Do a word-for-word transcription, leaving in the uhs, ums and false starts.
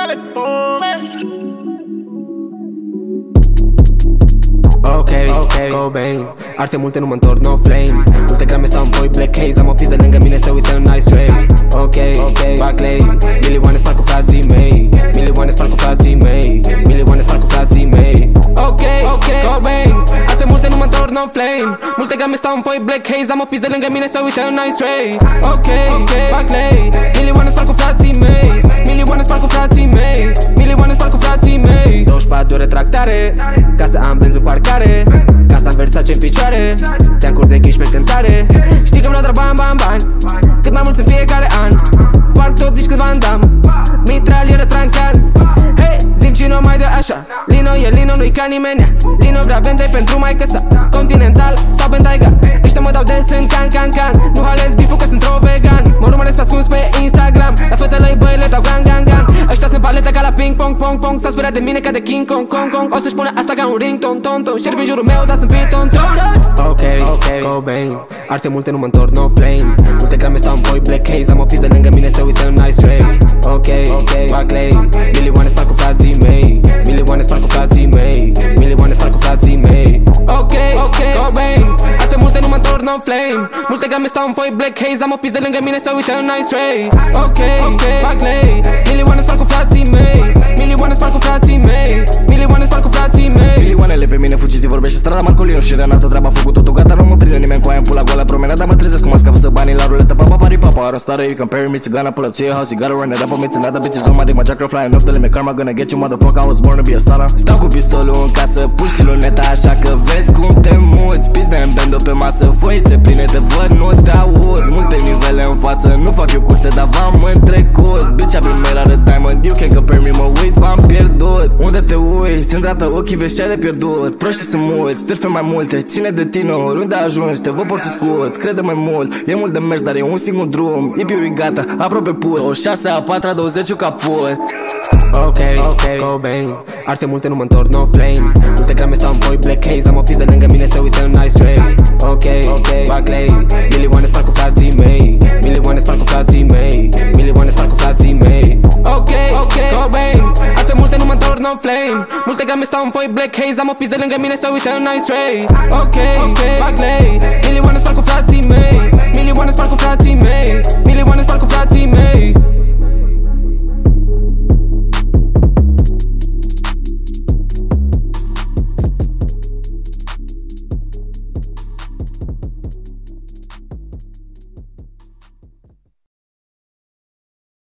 Ok, ok, Cobain. Arte multe, nu mă întorc, no flame. Multe grame stau în voi, black haze. Am o pis de lângă mine, se uită în nice tray. Ok, ok, Baclay. Milioane spar cu frații mei. Milioane spar cu frații mei. Milioane spar cu frații mei. Ok, ok, Cobain. Arte multe, nu mă întorc, no flame. Multe grame stau în voi, black haze. Am o pis de lângă mine, se uită în nice tray. Ok, ok, Baclay. Milioane spar cu frații mei. Milioane spar cu frații mei. Milioane spar cu frații mei. douăzeci și patru de ore tractare, ca să am benzi în parcare, ca să am Versace în picioare, teancuri de ghiși pe cântare. Știi că vreau doar bani, bani, bani, cât mai mulți în fiecare an. Sparg tot, zici cât Van Damme, mitralieră trancan. Hei, zi-mi cine o mai dă așa. Lino e Lino, nu-i ca nimenea. Lino vrea bende pentru maică sa. Continental sau Bentayga. Ăștia mă dau des în can, can, can. Nu halez biful că sunt tro-vegan. Mă urmăresc pe ascuns pe Instagram. La fetele băi le dau gan, gan, gan. Ăștia sunt palete ca la ping pong, pong, pong. S-au speriat de mine ca de King Kong, Kong, Kong. O să-și pună asta ca un rington, ton, ton. Șerpi în jurul meu, dar sunt piton, ton. Ok, ok, Cobain. Arte multe, nu mă întorc, no flame. Multe grame stau în voi, black haze. Am o pis de lângă mine, se uită în nice tray. Ok, ok, Baclay. Milioane spar cu frații mei. Milioane spar cu frații mei. Milioane spar cu frații mei. Ok, ok, Cobain. Arte multe, nu mă întorc, no flame. Multe grame stau în voi, black haze. Am o pis de lângă mine, se uită în nice tray. Ok, ok, Baclay. Milioane spar cu frații mei. Milioane spar cu frații mei. Milioane spar cu frații mei. Milioanele pe mine fugiți, vorbește strada Marcolino și Renato. Treaba a făcut totul gata, nu mă prinde nimeni cu aia în pula goală. Promenada mă trezesc cum scapă să banii la ruletă. Papa, pari, papa, I don't stutter, you compare me to Ghana. Pull up to your house, you gotta run it up. I'm mixing other bitches on my dick, my jacker flying up the limit. Karma gonna get you, motherfucker, I was born to be a star. Stau cu pistolul în casă, pur și luneta, așa că vezi cum te muți. Pizde în bando pe masă, foițe pline de văd, nu te aud. Multe nivele în față, nu fac eu curse, dar v-am în trecut. Bitch, I've been made out of diamond, you can't compare me, mă uit, v-am pierdut. Unde te uiți? Îndreaptă ochii, vezi ce ai de pierdut. Proști sunt mulți, stârfe mai multe, ține de tine, oriunde ajungi, te vă porți scurt. Crede mai mult, e mult de mers, dar e un singur drum. Ipiu e gata, aproape pus, o șase, a patra, douăzeci, caput. Ok, ok, Cobain. Arte multe, nu mă întorc, no flame. Multe grame stau în voi, black haze. Am o pis de lângă mine, se uită în nice tray. Ok, ok, Baclay. Milioane spar cu frații mei. Milioane spar cu frații mei. Milioane spar cu frații mei. Ok, ok, Cobain. Arte multe, nu mă întorc, no flame. Multe grame stau în voi, black haze. Am o pis de lângă mine, se uită în nice tray. Ok, ok, Baclay. Milioane spar cu frații mei. Milioane spar cu frații mei. Milioane spar cu frații mei.